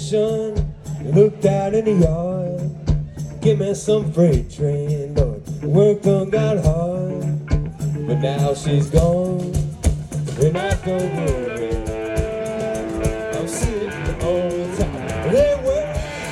station, looked out in the yard. Give me some freight train, Lord. Work done got hard, but now she's gone, and I don't worry. I'm sitting on top of that world.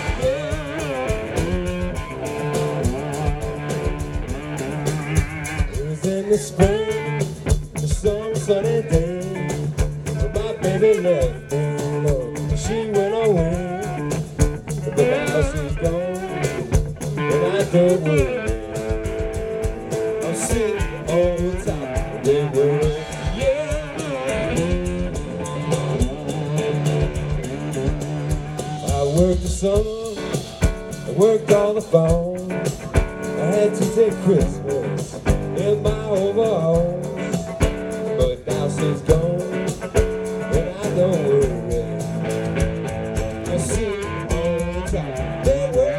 It was in the spring, the summer sunny day, but my baby left me, Lord. She went away, but now she's gone, and I don't worry. I'm sitting on top of the world, yeah. I worked the summer, I worked all the fall. I had to take Christmas in my overalls, but now she's gone, and I don't worry. I'm sitting on top of the world.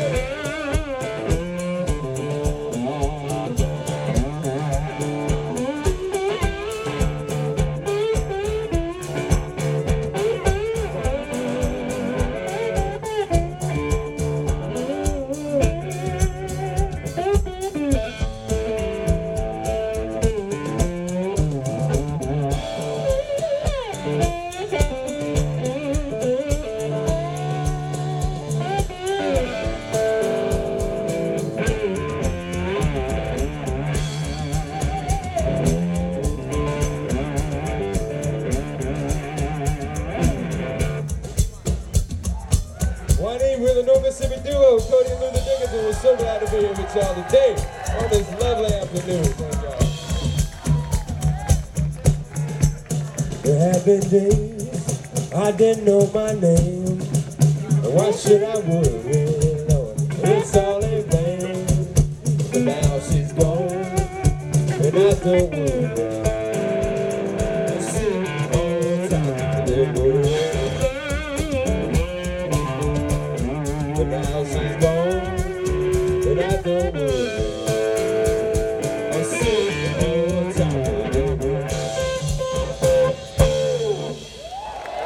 With the North Mississippi duo, Cody and Luther Dickinson. We're so glad to be here with y'all today on this lovely afternoon. Thank y'all. There have been days I didn't know my name. Why should I worry, Lord? It's all in vain. But now she's gone, and I don't worry.